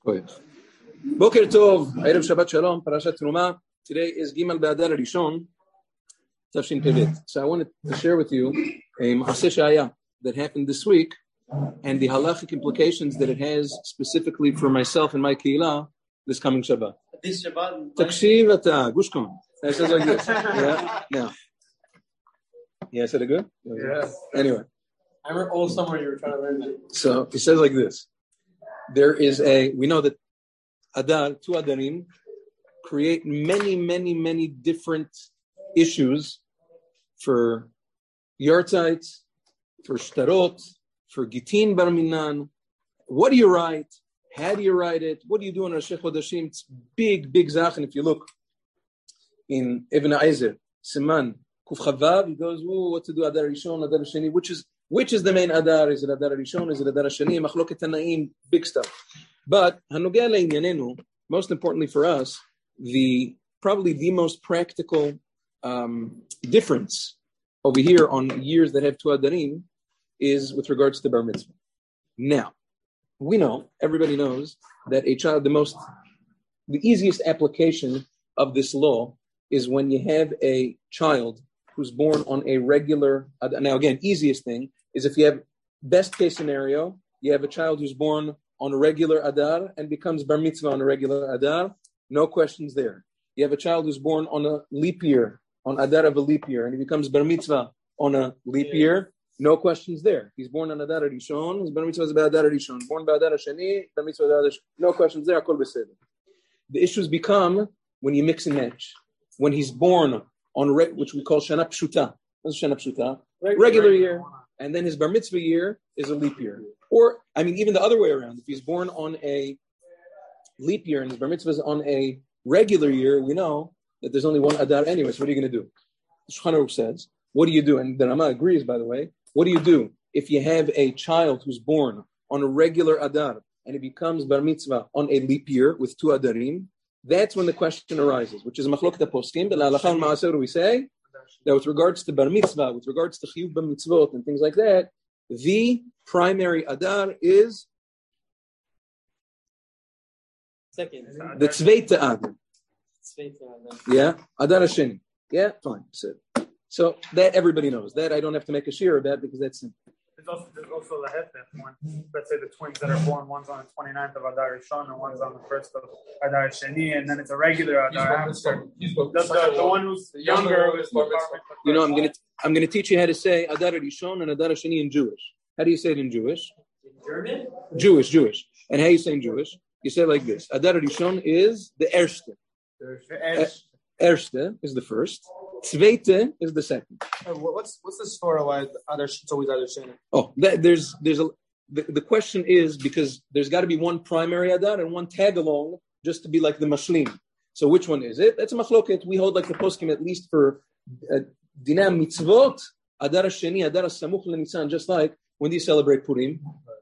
Boker Tov, Erev Shabbat Shalom, Parashat Teruma. Today is Gimel Be'adar Rishon, Tafshin Tevet. So I wanted to share with you a Maaseh Shaya that happened this week and the halachic implications that it has specifically for myself and my Keilah this coming Shabbat. This Shabbat? Takshiv ata, Gushkon. It says like this. Yeah, now. Yeah, I said it good? Yeah. Anyway. I remember all summer you were trying to learn that. So it says like this. We know that two Adarim create many different issues for Yartzeit, for Shtarot, for Gitin Bar Minan. What do you write? How do you write it? What do you do on Rosh Chodeshim? It's big zach. And if you look in Ibn Ezer, Siman, Kuf Chavav, he goes, what to do, Adar Rishon, Adar Sheni, which is the main Adar? Is it Adar Rishon? Is it Adar Sheni? Machloket Tanaim, big stuff. But Hanogeh le'inyanenu, most importantly for us, probably the most practical difference over here on years that have two Adarim is with regards to Bar Mitzvah. Now, we know, everybody knows, that a child, the easiest application of this law is when you have a child who's born on a regular, now again, easiest thing is if you have, best case scenario, you have a child who's born on a regular Adar and becomes Bar Mitzvah on a regular Adar, no questions there. You have a child who's born on a leap year, on Adar of a leap year, and he becomes Bar Mitzvah on a leap year, no questions there. He's born on Adar Rishon, his Bar Mitzvah is Adar Rishon, born by Adar Sheni, Bar Mitzvah Adar Sheni, no questions there, Akol Beseder. The issues become when you mix and match. When he's born on which we call Shana Pshuta. What's Shana Pshuta? Regular year. And then his Bar Mitzvah year is a leap year. Or, even the other way around. If he's born on a leap year and his Bar Mitzvah is on a regular year, we know that there's only one Adar anyway, so what are you going to do? The Shulchan Aruch says, what do you do? And the Rama agrees, by the way. What do you do if you have a child who's born on a regular Adar and he becomes Bar Mitzvah on a leap year with two Adarim? That's when the question arises, which is Machloket HaPoskim. The Halacha and Ma'aser, we say that with regards to Bar Mitzvah, with regards to Chiyuv Bar Mitzvot and things like that, the primary Adar is second. The Tzveita Adar. Yeah, Adar Hasheni. Yeah, fine. So that everybody knows. That I don't have to make a shir about because that's simple. There's also the Hefet one. Let's say the twins that are born, one's on the 29th of Adar Rishon and one's on the 1st of Adar Sheni, and then it's a regular Adar. The one who's younger. I'm gonna teach you how to say Adar Rishon and Adar Sheni in Jewish. How do you say it in Jewish? In German? Jewish. And how you say in Jewish? You say it like this. Adar Rishon is the Erste. Erste is the first. Zweite is the second. What's the story why it's always Adar Sheni? Oh, the question is because there's got to be one primary Adar and one tag along just to be like the Mashlim. So which one is it? That's a machloket. We hold like the poskim at least for Dinam Mitzvot, Adar Sheni, Adar Samuch LeNisan, just like when do you celebrate Purim?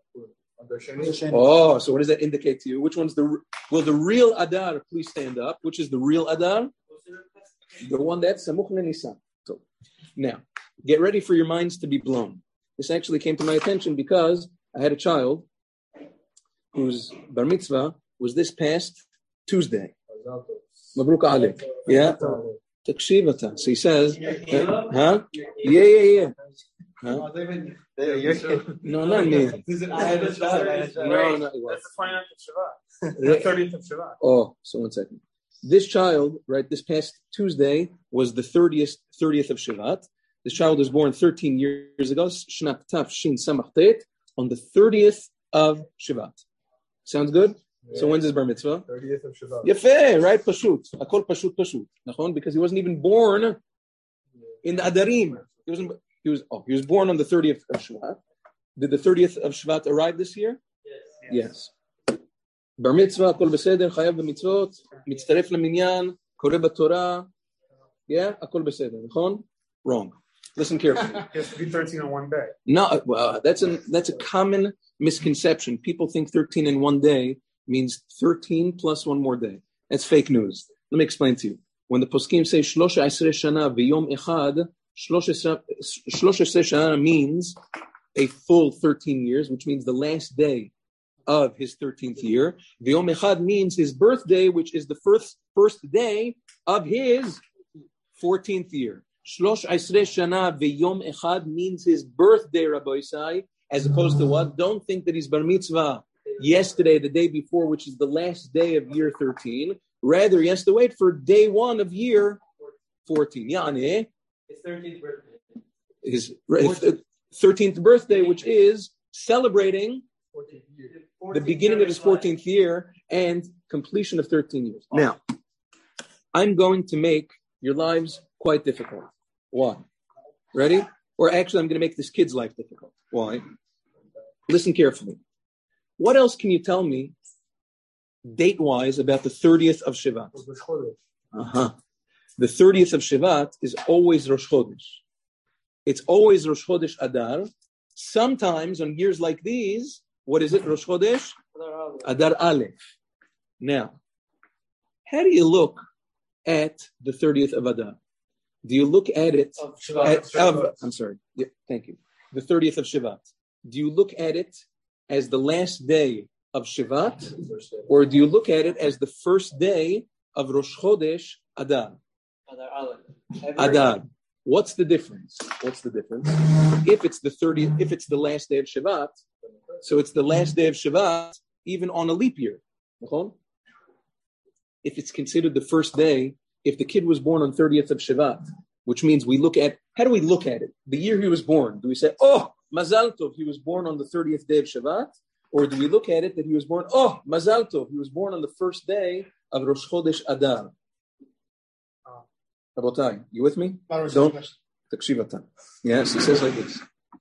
Oh, so what does that indicate to you? Which one's will the real Adar please stand up? Which is the real Adar? The one that's Samuch LeNisan. So now, get ready for your minds to be blown. This actually came to my attention because I had a child whose Bar Mitzvah was this past Tuesday. Mabruk Alek. Yeah. Takshivata. So he says, huh? Yeah. Huh? No, not me. No, that's the 29th of Shabbat. The 30th of Shabbat. Oh, so 1 second. This child, right, this past Tuesday was the 30th of Shabbat. This child was born 13 years ago, Shnat Taf Shin Samach Tet, on the 30th of Shabbat. Sounds good? Yeah. So when's his Bar Mitzvah? 30th of Shabbat. Yafeh, right? Pashut. Akol Pashut. Nachon? Because he wasn't even born in the Adarim. He was born on the 30th of Shabbat. Did the 30th of Shabbat arrive this year? Yes. Bar Mitzvah, Akol Beseder, Chayav B'mitzvot, Mitztaref Leminyan, Koreh B'Torah. Yeah? Akol Beseder. Nachon? Wrong. Listen carefully. It has to be 13 in one day. No, that's a common misconception. People think 13 in one day means 13 plus one more day. That's fake news. Let me explain to you. When the poskim say 13 shana v'yom echad, 13 shana means a full 13 years, which means the last day of his 13th year. V'yom echad means his birthday, which is the first day of his 14th year. Shlosh Esrei Shana v'yom echad means his birthday, Rabbi Isai, as opposed to what? Don't think that he's bar mitzvah yesterday, the day before, which is the last day of year 13. Rather, he has to wait for day 1 of year 14. Yani, His 13th birthday. his 13th birthday, which is celebrating the beginning of his 14th year and completion of 13 years. Now, I'm going to make your lives quite difficult. Why? Ready? Or actually, I'm going to make this kid's life difficult. Why? Listen carefully. What else can you tell me date-wise about the 30th of Shivat? The 30th of Shivat is always Rosh Chodesh. It's always Rosh Chodesh Adar. Sometimes on years like these, what is it? Rosh Chodesh Adar Aleph. Now, how do you look at the 30th of Adar? Do you look at it? Thank you. The 30th of Shivat. Do you look at it as the last day of Shivat, or do you look at it as the first day of Rosh Chodesh Adar? Adar. What's the difference? If it's the 30th, if it's the last day of Shivat, so it's the last day of Shivat, even on a leap year. If it's considered the first day, if the kid was born on 30th of Shivat, which means we look at, how do we look at it? The year he was born. Do we say, oh, Mazal Tov, he was born on the 30th day of Shivat? Or do we look at it that he was born, oh, Mazal Tov, he was born on the first day of Rosh Chodesh Adar? Rabotai, you with me? Don't. Takshivatan. Yes, he says like this.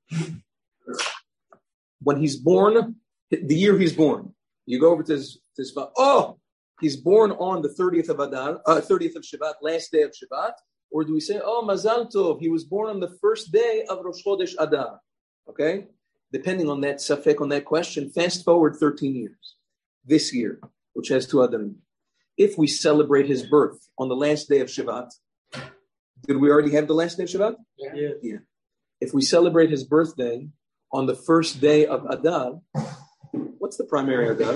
When he's born, the year he's born, you go over to his oh, he's born on the 30th of Adar, 30th of Shivat, last day of Shivat. Or do we say, oh, Mazal Tov, he was born on the first day of Rosh Chodesh Adar? Okay? Depending on that safek, on that question, fast forward 13 years. This year, which has 2 Adarim. If we celebrate his birth on the last day of Shivat, did we already have the last day of Shivat? Yeah. If we celebrate his birthday on the first day of Adar, what's the primary Adar?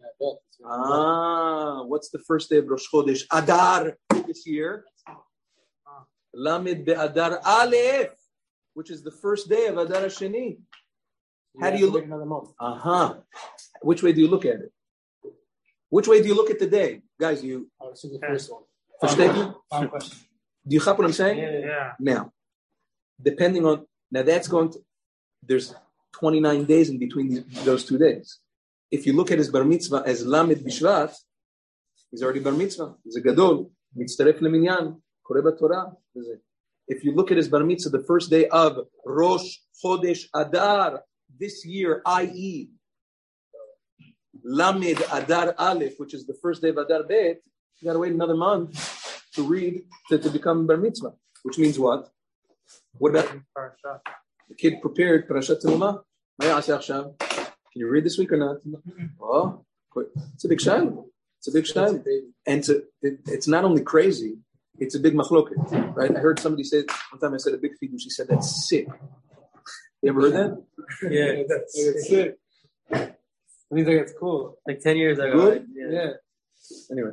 What's the first day of Rosh Chodesh Adar this year? Lamed Be'adar Aleph, which is the first day of Adar Sheni. How do you look? Which way do you look at it? Which way do you look at the day? Guys, you... the first one. Final question. Do you have what I'm saying? Yeah. Now, depending on... Now, that's going to... There's 29 days in between those 2 days. If you look at his bar mitzvah as Lamed Bishvat, he's already bar mitzvah. He's a gadol. Mitztaref leminyan. Koreh Torah. If you look at his bar mitzvah, the first day of Rosh Chodesh Adar, this year, i.e., Lamed Adar Aleph, which is the first day of Adar Bet, you got to wait another month to read, to become bar mitzvah. Which means what? What about the kid prepared Parashat Terumah? Can you read this week or not? Oh, it's a big shayla. And it's not only crazy, it's a big machloket, right? I heard somebody say, one time I said a big figure, she said, that's sick. You ever heard that? Yeah, it's sick. I think it's cool. Like 10 years ago. Good? Yeah. Anyway,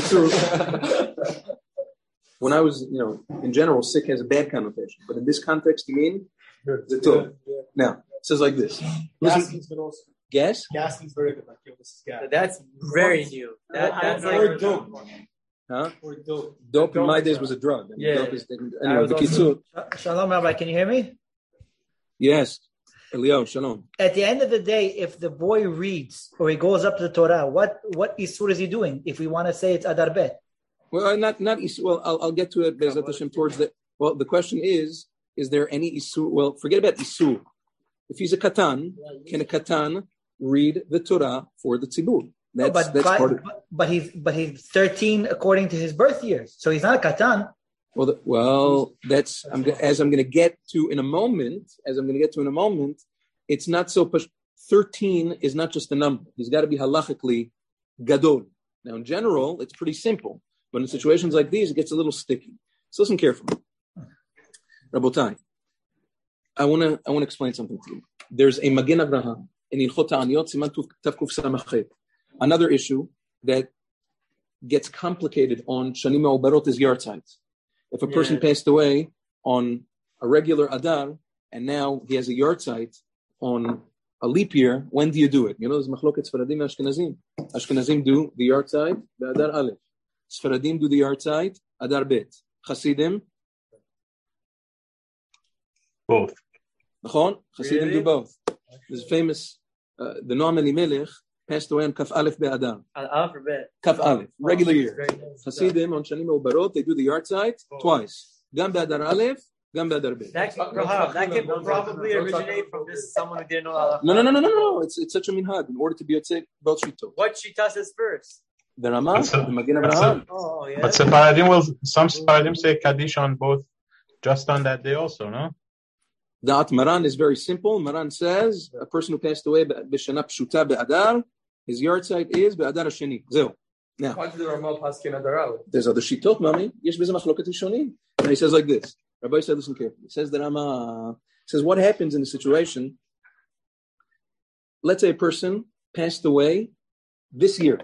when I was, in general, sick has a bad connotation. But in this context, you mean? The tov. Yeah. Now, it says like this. Gasking's been also. Gas? Gasking's very good. Like, this is gas. That's very new. That's or dope. Huh? Or dope. Dope in my days was a drug. Yeah. Dope is, anyway, the kitzur. Shalom, Rabbi. Can you hear me? Yes. Elio, shalom. At the end of the day, if the boy reads or he goes up to the Torah, what isur is he doing? If we want to say it's Adar Bet. Well, not isur. Well, I'll get to it. Bezat Hashem towards the. Well, the question is there any isur? Well, forget about isur. If he's a katan, can a katan read the Torah for the tzibur? That's part of it. But he's 13 according to his birth years, so he's not a katan. That's as I'm going to get to in a moment. It's not so. 13 is not just a number. He's got to be halachically gadol. Now, in general, it's pretty simple, but in situations like these, it gets a little sticky. So listen carefully, Rabotai. I want to explain something to you. There's a Magen Avraham. in Ilchot Ta'aniyot, Siman Tav Kuf Samachet. Another issue that gets complicated on Shanim Me'ubarot is Yartzeit. If a person passed away on a regular Adar, and now he has a Yartzeit on a leap year, when do you do it? You know, there's Machloket Sfaradim and Ashkenazim. Ashkenazim do the Yartzeit, the Adar Aleph. Sfaradim do the Yartzeit, Adar Bet. Chasidim? Both. Chasidim do both. There's famous, the Noam Elimelech passed away on Kaf Aleph Be'adar. Kaf Aleph, regular year. Chasidim on Shanim Me'ubarot, they do the Yartzeit twice. Gam Be'adar Aleph, Gam Be'adar Bet. That can probably originate from this someone who didn't know Allah. No. It's such a minhag in order to be Yotzei both Shitot. What Shita says first? The Ramah, the Magen Avraham. Oh, yeah. But some Sephardim say Kaddish on both, just on that day also, no? Da'at Maran is very simple. Maran says a person who passed away b'shana pshuta be'adar, his Yartzeit is be'adar hasheni. Zeu. Now, there's other shitot, mami. Yesh b'zeh machloket rishonim. And he says like this. Rabbi said, listen carefully. He says the Rama says what happens in the situation. Let's say a person passed away this year.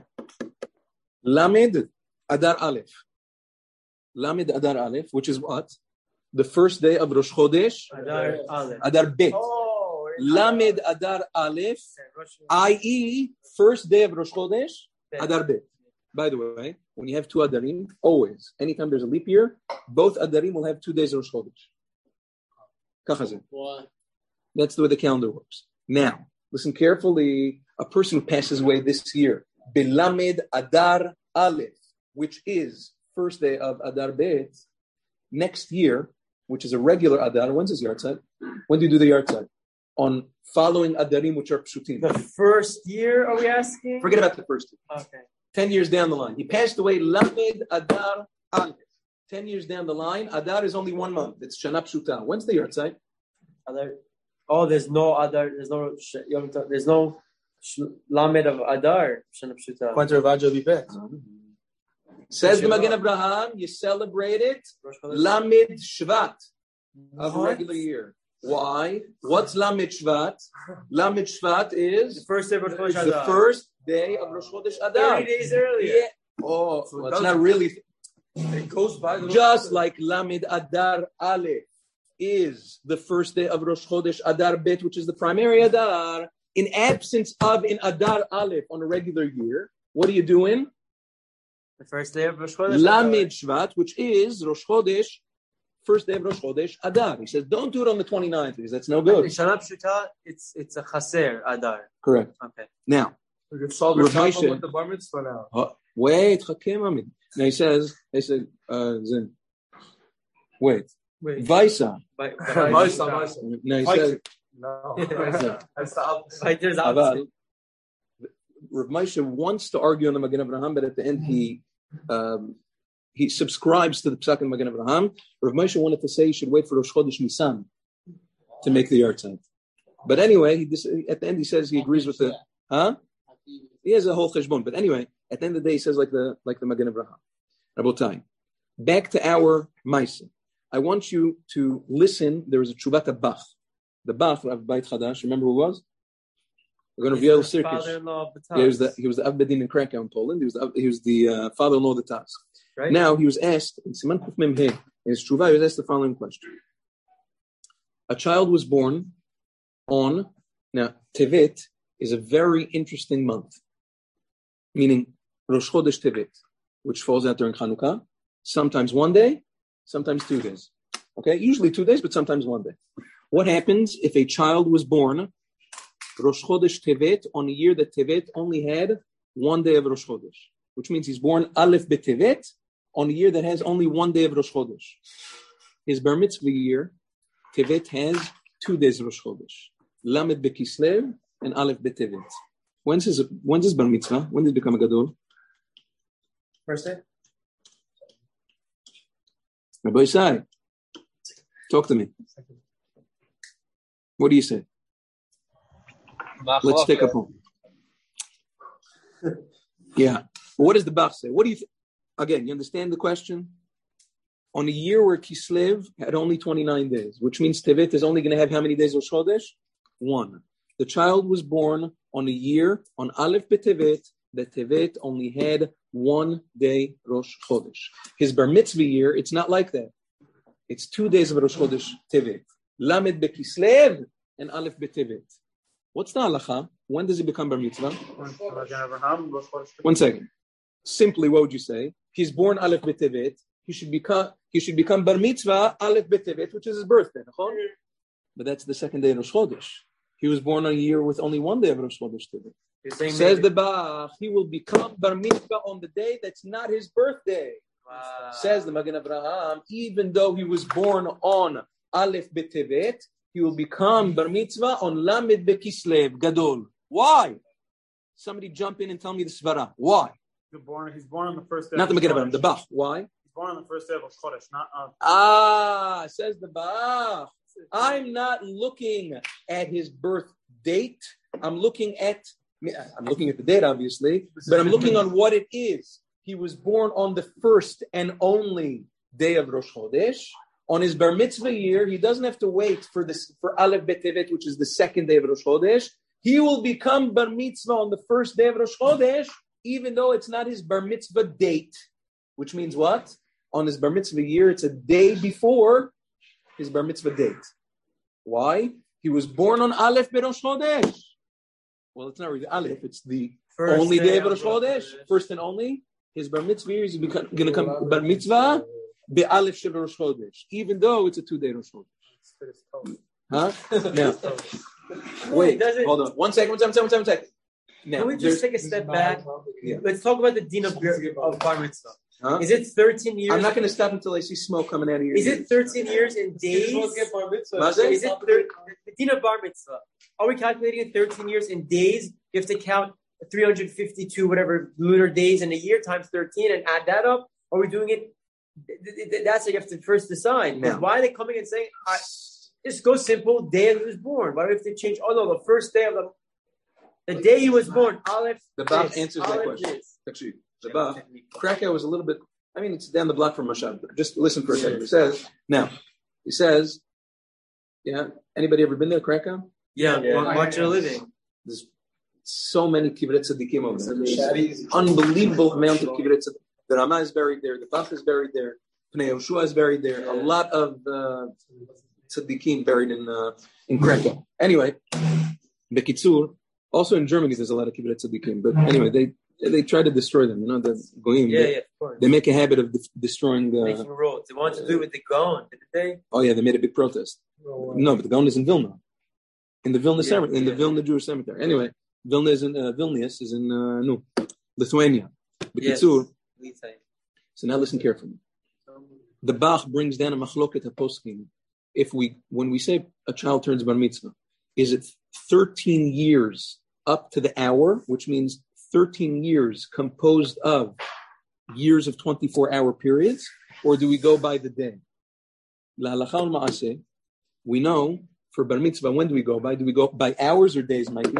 Lamed Adar Aleph. Lamed Adar Aleph, which is what? The first day of Rosh Chodesh, Adar Bet. Oh, Lamed Adar Aleph, i.e., first day of Rosh Chodesh, Adar Bet. By the way, when you have two Adarim, always, anytime there's a leap year, both Adarim will have 2 days of Rosh Chodesh. Kachazin. That's the way the calendar works. Now, listen carefully. A person who passes away this year, Belamed Adar Aleph, which is first day of Adar Bet, next year, which is a regular Adar, when's his Yartzeit? When do you do the Yartzeit? On following Adarim, which are Pshutim. The first year, are we asking? Forget about the first year. Okay. 10 years down the line. He passed away Lamed Adar Aleph. 10 years down the line, Adar is only 1 month. It's Shana Pshuta. When's the Yartzeit? Adar. Oh, there's no Adar. There's no Lamed of Adar. Shana Pshuta. Says the Magen Avraham, you celebrate it Lamed Shvat of a regular year. Why? What's Lamed Shvat? Lamed Shvat is The first day of Rosh Chodesh the Adar. first day of Rosh Chodesh Adar. 30 days earlier. Yeah. Oh, well, it's not really. It goes by Just like Lamed Adar Aleph is the first day of Rosh Chodesh Adar Bet, which is the primary Adar, in absence of in Adar Aleph on a regular year, what are you doing? The first day of Rosh Chodesh Lamed Shvat, which is Rosh Chodesh, first day of Rosh Chodesh Adar. He says, don't do it on the 29th because that's no In good. Shana Pshuta, it's a Chaser Adar. Correct. Okay. Now, We can solve the Rav problem Moshe- with the bar mitzvah now. wait, Chakim Amid. Now he says, Zin. Wait. Vaisa. Maisa. No, he says, No. Vaisa. That's the opposite. Fighters Aval, opposite. Rav Moshe wants to argue on the Magen Avraham, but at the end he subscribes to the Psak in Magen Avraham. Rav Moshe wanted to say you should wait for Rosh Chodesh Nisan to make the Yartzeit. But anyway, at the end he says he agrees with the, He has a whole cheshbon. But anyway, at the end of the day he says like the Magen Avraham. Rabotai, back to our Maisa. I want you to listen. There was a Tshuvat Bach. The Bach of Beit Chadash. Remember who it was? We're going to reveal the circus. Father-in-law of the Taz. He was the Av Bedin in Krakow in Poland. He was the father-in-law of the Taz. Right? Now he was asked in Siman Kuf Mem He, in his Tshuva, he was asked the following question: a child was born on Tevet is a very interesting month, meaning Rosh Chodesh Tevet, which falls out during Chanukah. Sometimes 1 day, sometimes 2 days. Okay, usually 2 days, but sometimes 1 day. What happens if a child was born Rosh Chodesh Tevet on a year that Tevet only had 1 day of Rosh Chodesh, which means he's born Aleph B'Tevet on a year that has only 1 day of Rosh Chodesh. His Bar Mitzvah year, Tevet has 2 days of Rosh Chodesh, Lamed B'Kislev and Aleph B'Tevet. When's his Bar Mitzvah? When did he become a Gadol? First day? Rabbi Isai, talk to me. What do you say? Let's take a poll. Yeah. What does the Bach say? What do you again, you understand the question? On a year where Kislev had only 29 days, which means Tevet is only going to have how many days of Chodesh? 1. The child was born on a year, on Aleph B'Tevet, that Tevet only had 1 day Rosh Chodesh. His Bar Mitzvah year, it's not like that. It's 2 days of Rosh Chodesh Tevet. Lamed Bekislev and Aleph B'Tevet. What's the halacha? When does he become Bar Mitzvah? 1 second. Simply, what would you say? He's born Aleph B'Tevet. He should become Bar Mitzvah Aleph B'Tevet, which is his birthday. But that's the 2nd day of Rosh Chodesh. He was born on a year with only 1 day of Rosh Chodesh Tevet. Says the Bach, he will become Bar Mitzvah on the day that's not his birthday. Wow. Says the Magen Avraham, even though he was born on Aleph B'Tevet, he will become Bar Mitzvah on Lamed Bekislev Gadol. Why? Somebody jump in and tell me the Svara. Why? He's born on the first day. Not the Magen Avraham, the Bach. Why? He's born on the first day of Rosh Chodesh, not says the Bach. I'm not looking at his birth date. I'm looking at the date, obviously, but I'm looking on what it is. He was born on the first and only day of Rosh Chodesh. On his Bar Mitzvah year, he doesn't have to wait for Aleph B'Tevet, which is the 2nd day of Rosh Chodesh. He will become Bar Mitzvah on the first day of Rosh Chodesh, even though it's not his Bar Mitzvah date. Which means what? On his Bar Mitzvah year, it's a day before his Bar Mitzvah date. Why? He was born on Aleph B'Rosh Chodesh. Well, it's not really Aleph, it's the first only day of Rosh Chodesh, first and only. His Bar Mitzvah year is going to come Bar Mitzvah Be'Aleph Shel Rosh Chodesh, even though it's a 2-day Rosh Chodesh. Huh? Now, wait, hold on. 1 second. Now, can we just take a step back? Yeah. Let's talk about the din of Bar Mitzvah. Huh? Is it 13 years? I'm not going to stop until I see smoke coming out of your ears. Is it 13 years in days? Is it the din of Bar Mitzvah? Are we calculating it 13 years in days? You have to count 352 whatever lunar days in a year times 13 and add that up. Are we doing it? That's what you have to first decide. Now, why are they coming and saying, just go simple, day he was born? Why do we have to change? Oh no, the first day of the day he was born. Aleph. The Bach answers that question. Actually, the Bach. Krakow was a little bit. I mean, it's down the block from Mashab. Just listen for a second. He says, yeah. Anybody ever been there, Krakow? Yeah. Watch your living. There's so many Kivrei Tzaddikim over there. Unbelievable amount of Kivrei Tzaddikim. The Ramah is buried there. The Bach is buried there. Pnei Yoshua is buried there. A lot of Tzaddikim buried in Krakow. Anyway, Bekitzur. Also in Germany, there's a lot of Kivrei Tzaddikim. But anyway, they try to destroy them. You know, the Goyim. Yeah, of course. They make a habit of destroying making roads. They wanted to do it with the Gaon, didn't they? Oh yeah, they made a big protest. No, but the Gaon is in Vilna, in the Vilna cemetery, in the Vilna Jewish cemetery. Anyway, Vilna is in Vilnius is in Lithuania. Bekitzur. So now listen carefully. The Bach brings down a machloket haposkim. When we say a child turns bar mitzvah, is it 13 years up to the hour, which means 13 years composed of years of 24-hour periods, or do we go by the day? La halacha ul ma'aseh, we know for bar mitzvah, when do we go by? Do we go by hours or days, Mikey?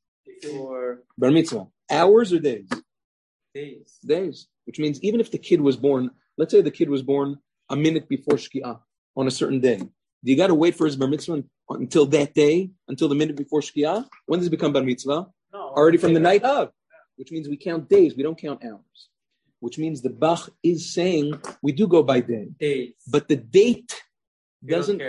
For bar mitzvah, hours or days? Days. Which means even if the kid was born, let's say the kid was born a minute before Shki'ah on a certain day, do you got to wait for his bar mitzvah until that day, until the minute before Shki'ah? When does it become bar mitzvah? No, already from the night of, which means we count days, we don't count hours. Which means the Bach is saying we do go by days, but the date doesn't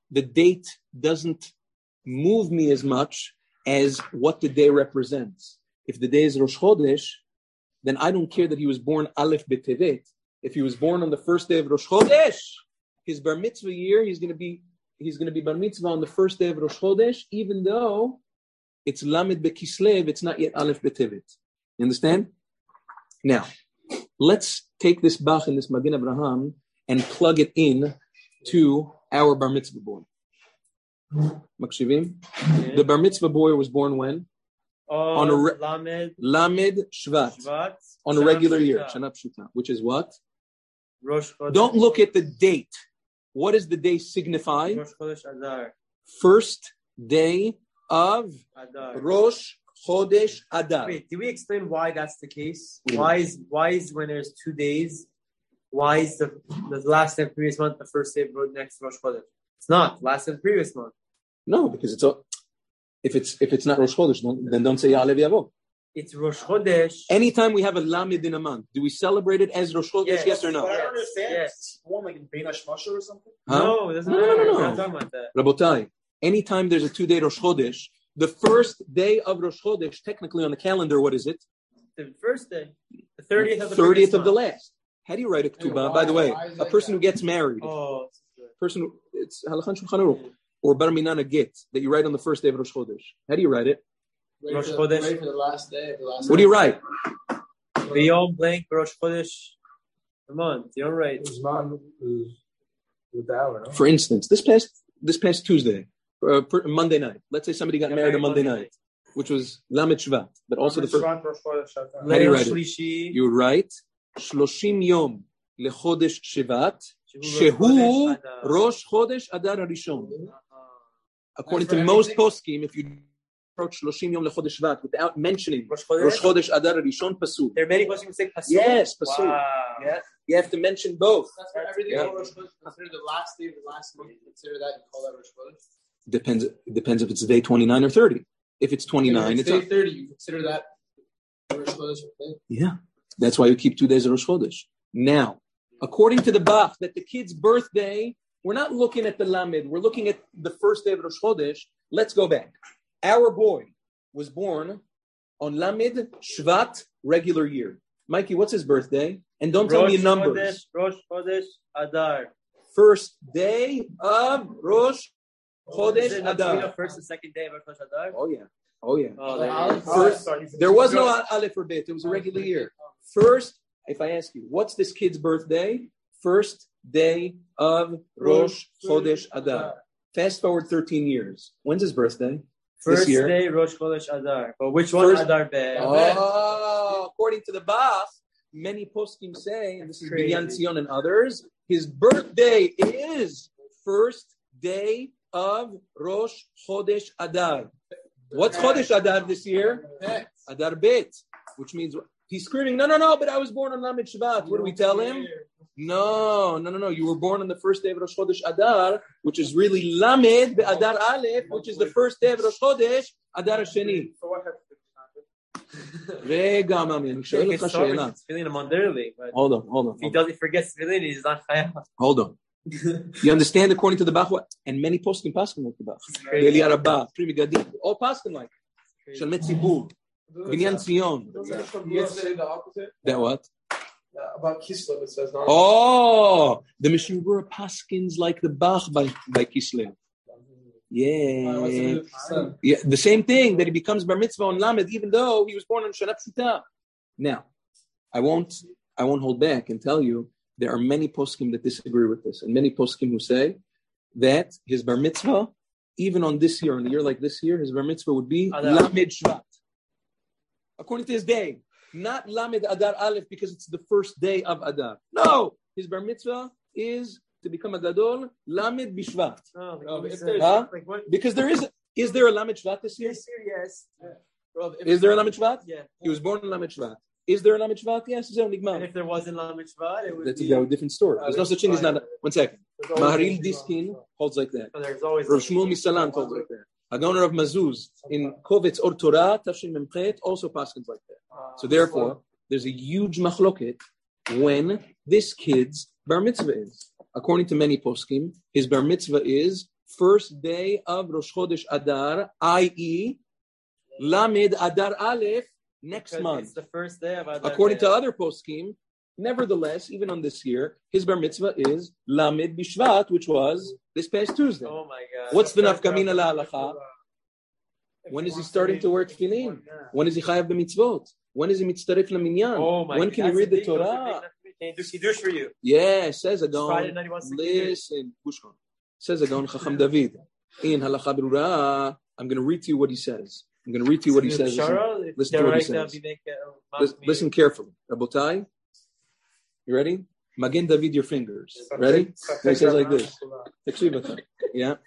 move me as much as what the day represents. If the day is Rosh Chodesh, then I don't care that he was born Aleph B'Tevet. If he was born on the first day of Rosh Chodesh, his bar mitzvah year, he's going to be bar mitzvah on the first day of Rosh Chodesh, even though it's Lamed Bekislev, it's not yet Aleph B'Tevet. You understand? Now, let's take this Bach and this Magen Avraham and plug it in to our bar mitzvah boy. Makshivim? The bar mitzvah boy was born when? On Lamed Shvat. On a regular year, Shana Pshuta, which is what? Rosh Chodesh. Don't look at the date. What does the day signify? Rosh Chodesh Adar. First day of Adar. Rosh Chodesh Adar. Wait, did we explain why that's the case? Why is when there's 2 days, why is the last day of the previous month the first day of next Rosh Chodesh? It's not last day of the previous month. No, because If it's not Rosh Chodesh, then don't say Ya'aleh V'Yavo. It's Rosh Chodesh. Anytime we have a Lamed in a month, do we celebrate it as Rosh Chodesh? Yes or no? But I don't understand. Yes. It's born like in Bein HaShmashah or something? Huh? No, it doesn't No. matter. We're not talking about that. Rabotai, anytime there's a 2-day Rosh Chodesh, the first day of Rosh Chodesh, technically on the calendar, what is it? The first day. The 30th of the 30th of the month. last. How do you write a ketubah? By the way, a person who gets married, Oh, it's halachan shulchan aruch, or bar minan a get that you write on the first day of Rosh Chodesh. How do you write it? Rosh Chodesh. Ready for the last day of the last What do you write? Beyond blank Rosh Chodesh. A month. You don't write. With the hour, no? For instance, this past Tuesday, Monday night. Let's say somebody got married on Monday night, which was Lamed Shvat, but also the first. How do you write it? Shlishi. You write 30 yom lechodesh Shvat, shehu Rosh Chodesh Adar Harishon. According to most poskim, if you approach 30 yom lechodesh Shvat without mentioning Rosh Chodesh Adar Harishon, pasul. There are many poskim who say pasul. Yes, pasul. Wow. Yeah, you have to mention both. That's what everything about Rosh Chodesh. Consider the last day of the last month. Consider that and call that Rosh Chodesh. Depends if it's day 29 or 30. If it's 29, it's day 30. You consider that Rosh Chodesh. Yeah, that's why you keep 2 days of Rosh Chodesh. Now, according to the Bach, that the kid's birthday, we're not looking at the Lamed, we're looking at the first day of Rosh Chodesh. Let's go back. Our boy was born on Lamed Shvat regular year. Mikey, what's his birthday? And don't tell me numbers. Rosh Chodesh Adar. First day of Rosh Chodesh Adar. First and second day of Rosh Chodesh Adar. Oh yeah. Oh yeah. First, there was no Aleph or Bet. It was a regular year. First, if I ask you, what's this kid's birthday? First day of Rosh Chodesh Adar. Fast forward 13 years. When's his birthday? First this year? day Rosh Chodesh Adar. But which one Adar Bet? Oh, according to the Bach, many poskim say, and this is Binyan Tzion and others, his birthday is first day of Rosh Chodesh Adar. What's Chodesh Adar this year? Adar Bet, which means he's screaming, no, but I was born on Lamed Shvat. What do we tell him? No. You were born on the first day of Rosh Chodesh Adar, which is really Lamed Adar Aleph, which is the first day of Rosh Chodesh Adar Sheni. רגע, מאמי, אני שואל אותך שאלה. Hold on. If he forgets tefillin, he's not chayav. Hold on. You understand according to the Bach? And many poskim like the Bach. Eli Rabbah, Pri Megadim, all poskim like it. Shalmet Tzibur, Binyan Tzion. You say the opposite? That what? About Kislev, it says not. Oh, the Meshuvah paskins like the Bach by Kislev. Yeah, the same thing that he becomes bar mitzvah on Lamed, even though he was born on Shana Pshuta. Now, I won't hold back and tell you there are many poskim that disagree with this, and many poskim who say that his bar mitzvah, even on this year, on a year like this year, his bar mitzvah would be Lamed Shvat, according to his day, not Lamed Adar Aleph because it's the first day of Adar. No, his bar mitzvah is to become a gadol, Lamed Bishvat. Because is there a Lamed Shvat this year? This year, yes. Is there a Lamed Shvat? Yeah. He was born in Lamed Shvat. Is there a Lamed Shvat? Yes. And if there wasn't Lamed Shvat, it would That's be a different story. There's no such thing as not. One second. Maharil Diskin holds like that. So there's always Rav Shmuel Misalant holds like that. Hagoner of Mazuz in Kovetz Or Torah, Tafshin Memchet, also paskins like that. So therefore, there's a huge machloket when this kid's bar mitzvah is. According to many poskim, his bar mitzvah is first day of Rosh Chodesh Adar, i.e., Lamed Adar Aleph next month. It's the first day of Adar. According to other poskim, nevertheless, even on this year, his bar mitzvah is Lamed Bishvat, which was this past Tuesday. Oh my God! What's the nafkamina la'alacha? When is he starting to wear tefillin? When is he chayav b'mitzvot? When is he mitztaref laminyan? Oh my! When can he read the Torah? Can he do kiddush for you? Yeah, says Agon. Friday night he wants to Listen, Bushkon. Says Agon Chacham David. In halacha berurah, I'm going to read to you what he says. Listen to what he says. Listen carefully. Rabotai, you ready? Magen David, your fingers. Ready? He says like this. Yeah.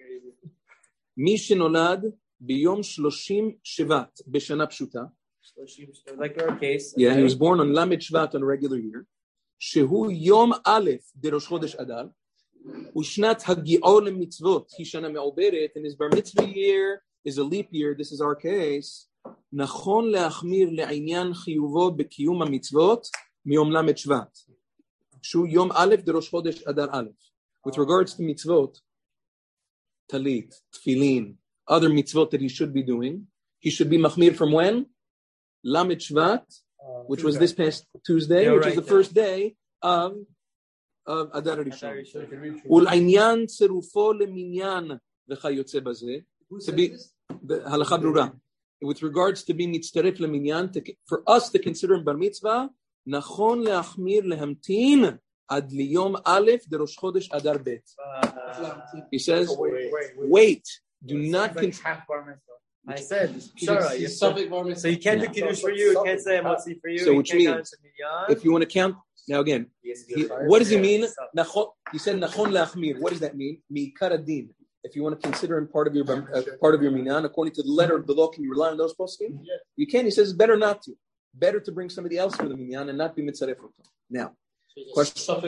Mi shenolad biyom 30 Shvat b'shana pshuta. Like our case. Yeah, he was born on Lamed Shvat on a regular year. Shehu Yom Aleph de Rosh Chodesh Adar. Ushnat Hagi'ol Mitzvot. He shana me'oberet, and his bar mitzvah year is a leap year, this is our case, נכון להחמיר לעניין חיובו בקיום המצוות מיום ל' שבט. שהוא יום א' דראש חודש אדר א'. With regards to mitzvot, talit, tefillin, other mitzvot that he should be doing, he should be machmir from when? Lamed Shvat, which was this past Tuesday, which is the first day of Adar Rishon. ולעניין צירופו למניין וכיוצא בזה, to be הלכה ברורה. With regards to being mitzteref leminyan, for us to consider him bar mitzvah, נכון להחמיר להמתין עד ליום א' דראש חודש אדר ב'. He says, wait, do not consider. I said, so you can't do kiddush for you, you can't say motzi for you. So which means, if you want to count, now again, what does he mean? He said nachon leachmir. What does that mean? Mi'ikar adin. If you want to consider him part of your minyan, according to the letter of the law, can you rely on those poskim? You can. He says, better not to. Better to bring somebody else for the minyan and not be mitzaref. Now, question.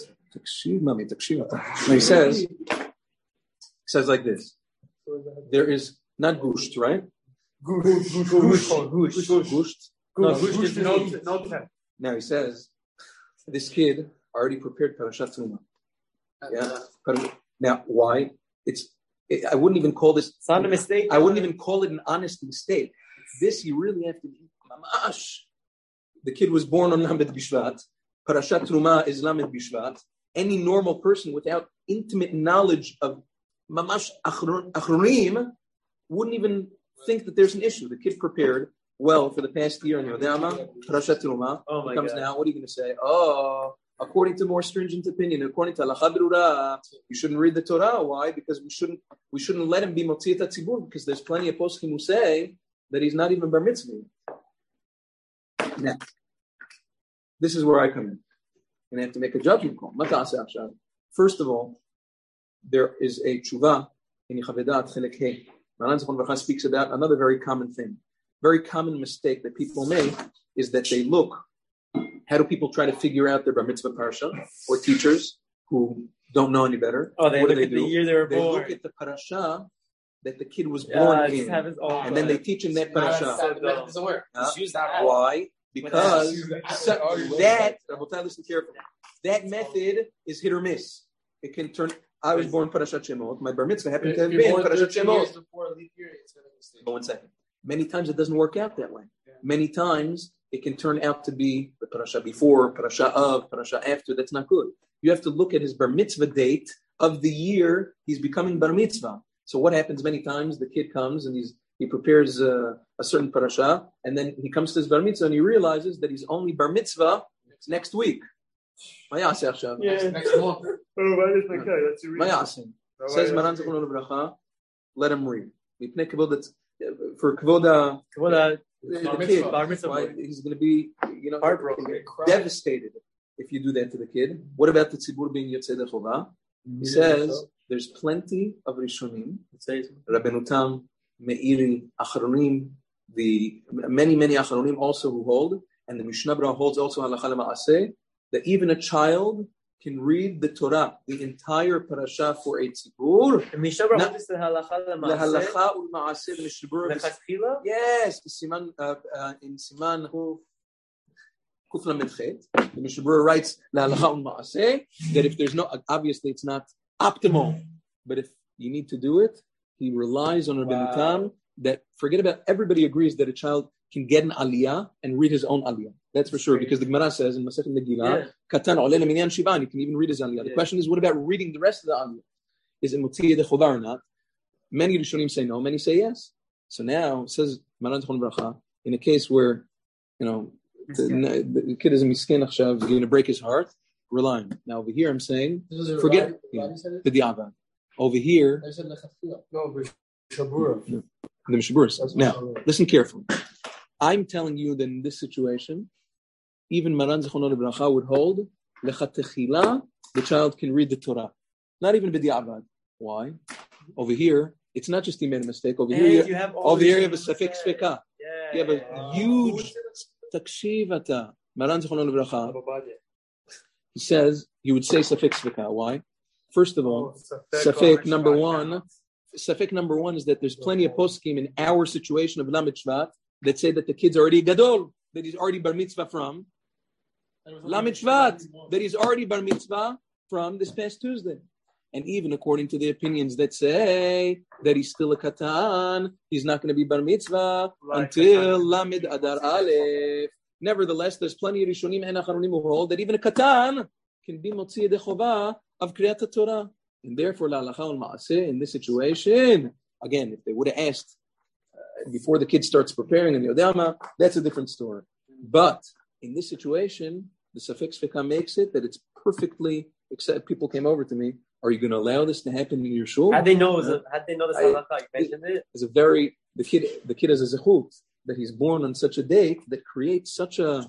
He says like this. There is not gusht, right? Gusht. No. Now he says, this kid already prepared parashat Truma. Yeah. Now, why? I wouldn't even call this. It's not a mistake. I wouldn't even call it an honest mistake. This you really have to be mamash. The kid was born on Lamed Bishvat. Parashat Truma is Lamed Bishvat. Any normal person without intimate knowledge of mamash achronim wouldn't even think that there's an issue. The kid prepared well for the past year in Yodama, Parashat Truma. Oh comes God. Now, what are you going to say? Oh, according to more stringent opinion, according to Halacha Berura, you shouldn't read the Torah. Why? Because we shouldn't let him be Motziyat HaTzibur, because there's plenty of poskim who say that he's not even bar mitzvah. Now, this is where I come in, and I have to make a judgment call. First of all, there is a tshuva in Yechavedat Chelek Hey. Maran Zichron Livracha speaks about another very common thing. Very common mistake that people make is that they look. How do people try to figure out their bar mitzvah parasha, or teachers who don't know any better? Oh, they what look do at the year they were born. They look at the parasha that the kid was born in, and then they teach him that parasha. That doesn't work. Why? Because that, listen carefully, that method is hit or miss. It can turn. I was born Parashat Shemot. My bar mitzvah happened to have been Parashat Shemot. But 1 second. Many times it doesn't work out that way. Many times it can turn out to be the parasha before, parasha of, parasha after. That's not good. You have to look at his bar mitzvah date of the year he's becoming bar mitzvah. So what happens many times? The kid comes and he prepares a certain parasha, and then he comes to his bar mitzvah and he realizes that he's only bar mitzvah next week. Next month. Says Maran Zichron Livracha, let him read. For Kvoda, the kid, right? He's going to be, heartbroken, devastated if you do that to the kid. What about the tzibur being Yotzei Dechovah? He says there's plenty of Rishonim, Rabbeinu Tam, Meiri, Achronim, the many Achronim also who hold, and the Mishnah Berurah holds also Halacha L'Maaseh, that even a child can read the Torah, the entire parasha for a tzibur. The Mishnah Berurah holds the Halacha L'Maaseh, the Mishnah Berurah. Lechatchila? Yes, in Siman Kuf Lamed Chet, the Mishnah Berurah writes L'Halacha L'Maaseh, that if there's no, obviously it's not optimal, but if you need to do it, he relies on Rabbeinu Tam that, forget about, everybody agrees that a child can get an aliyah and read his own aliyah. That's for sure, because the Gemara says in Masechet Megillah, Katan oleh leminyan shivan, you can even read his aliyah. The question is, what about reading the rest of the aliyah? Is it Motziyah Dechovah or not? Many Rishonim say no, many say yes. So now, it says Maran Zichron Livracha, in a case where, the kid is a miskin achshav, he's going to break his heart, rely on. Now over here I'm saying, forget the di'avad. Over here, the Mishabura says. Now, listen carefully. I'm telling you that in this situation, even Maran Zichron Livracha would hold lechatechila, the child can read the Torah, not even b'di'avad. Why? Over here, it's not just he made a mistake. Over here, you have a safek sveka. You have a huge takshivata. Maran Zichron Livracha. He says he would say safek sveka. Why? First of all, safek number one. Safek number one is that there's plenty of poskim in our situation of Lamed Shvat that say that the kid's already gadol, that he's already bar mitzvah from Lamed Shvat, that he's already bar mitzvah from this past Tuesday. And even according to the opinions that say that he's still a katan, he's not going to be bar mitzvah until Lamed Adar Aleph. Nevertheless, there's plenty of Rishonim and Acharonim who hold that even a katan can be motzi yedei chova of Kriyat Torah. And therefore, la halacha ul ma'aseh in this situation, again, if they would have asked before the kid starts preparing in Yodama, that's a different story. But in this situation, the Safek Sfeka makes it that it's perfectly, except people came over to me, are you going to allow this to happen in your shul? How'd they know this halacha? You mentioned it? It's a very, the kid has a zechut that he's born on such a date that creates such a,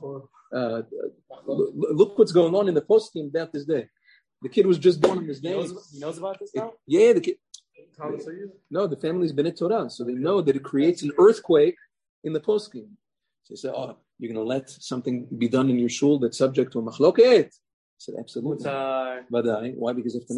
look what's going on in the posting about this day. The kid was just born on this day. He knows about this now? Yeah, the kid. No, the family's B'nai Torah, so they know that it creates an earthquake in the posting. So they say, oh, you're going to let something be done in your shul that's subject to a machloket? I said, absolutely. Why? Because if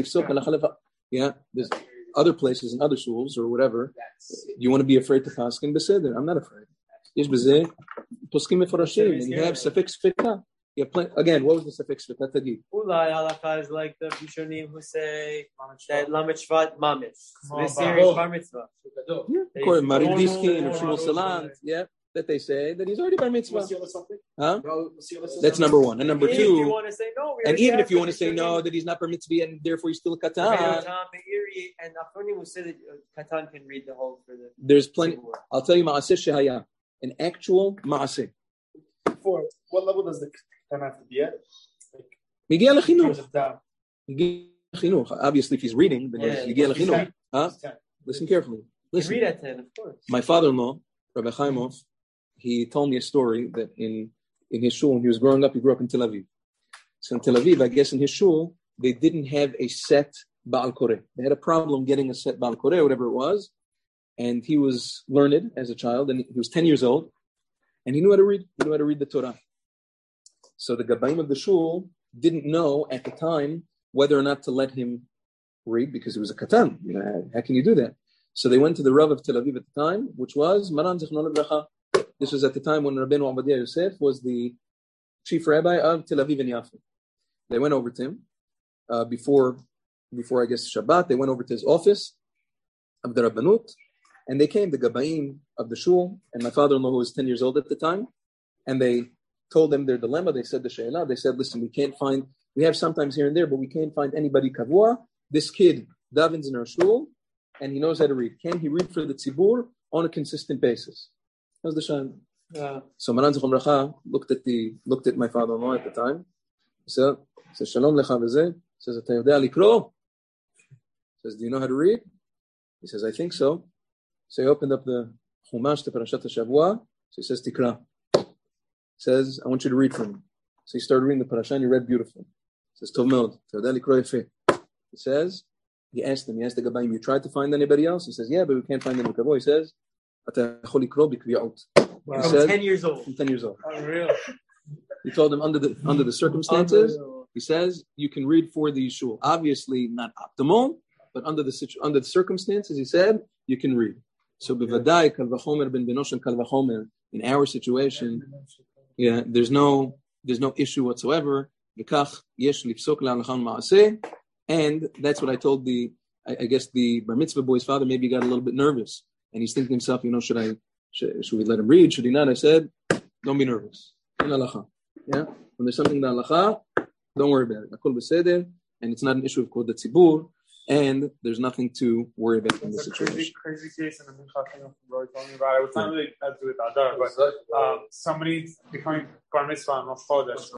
yeah, there's other places in other shuls or whatever. You want to be afraid to paskin beseder? I'm not afraid. Yesh b'zeh poskim mefarashim, and you have safek sfeka. Again, what was the safek sfeka? Tagi. Ulai halacha is like the Rishonim who say that Lamed Shvat Mamish. This year is bar mitzvah. According to Maridiskin or Shmuel Salant, yeah. That they say that he's already bar mitzvah. Huh? That's number one. And number two, if you want to say no, and even if you want to say no, that he's not bar mitzvah and therefore he's still a katan. And Achronim will say that katan can read the whole for the. There's plenty. I'll tell you ma'aseh shehaya, an actual ma'aseh. For what level does the katan have to be at? Migia lechinuch. Obviously, if he's reading, then he's migia lechinuch. Huh? Listen carefully. Listen. Read at 10, of course. My father-in-law, Rabbi Chaimov, he told me a story that in his shul, when he was growing up, he grew up in Tel Aviv. So in Tel Aviv, I guess in his shul, they didn't have a set Baal Koreh. They had a problem getting a set Baal Koreh, whatever it was. And he was learned as a child, and he was 10 years old, and he knew how to read. He knew how to read the Torah. So the Gabaim of the shul didn't know at the time whether or not to let him read, because he was a katan. You know, how can you do that? So they went to the Rav of Tel Aviv at the time, which was Maran Zichron Lebracha. This was at the time when Rabbeinu Ovadia Yosef was the chief rabbi of Tel Aviv and Yafo. They went over to him before I guess Shabbat. They went over to his office of the Rabbanut, and they came, the Gabaim of the shul, and my father-in-law, who was 10 years old at the time, and they told them their dilemma. They said the She'elah. They said, listen, we have sometimes here and there, but we can't find anybody kavua. This kid davens in our shul, and he knows how to read. Can he read for the tzibur on a consistent basis? That was the shan. So Maran Zichron Lebracha looked at my father-in-law at the time. He said, Shalom lecha v'zeh. He says, Ata yodea likro? He says, do you know how to read? He says, I think so. So he opened up the Chumash to Parashat HaShavua. So he says, Tikra. He says, I want you to read for me. So he started reading the parasha, and he read beautifully. He says, Tov Meod, Ata yodea likro yefeh. He says, he asked the Gabaim, you tried to find anybody else? He says, yeah, but we can't find anybody. He says, Ata yachol likro b'kvi'ut. From 10 years old. From 10 years old. Unreal. He told them under the circumstances, he says, you can read for the shul. Obviously not optimal, but under the circumstances, he said, you can read. So b'vadai kal v'chomer ben benosh kal v'chomer, in our situation, yeah, there's no issue whatsoever. V'kach yesh lifsok la'alachan ma'aseh, and that's what I told I guess the bar mitzvah boy's father. Maybe got a little bit nervous, and he's thinking to himself, should we let him read? Should he not? I said, don't be nervous. In halacha, yeah. When there's something in the halacha, don't worry about it. Akol b'seder, and it's not an issue of kod tzibur, and there's nothing to worry about in this situation. Crazy case in the Mincha thing Roy told me about. It was not really had to do with Adar, but somebody becoming bar mitzvah on Rosh Chodesh.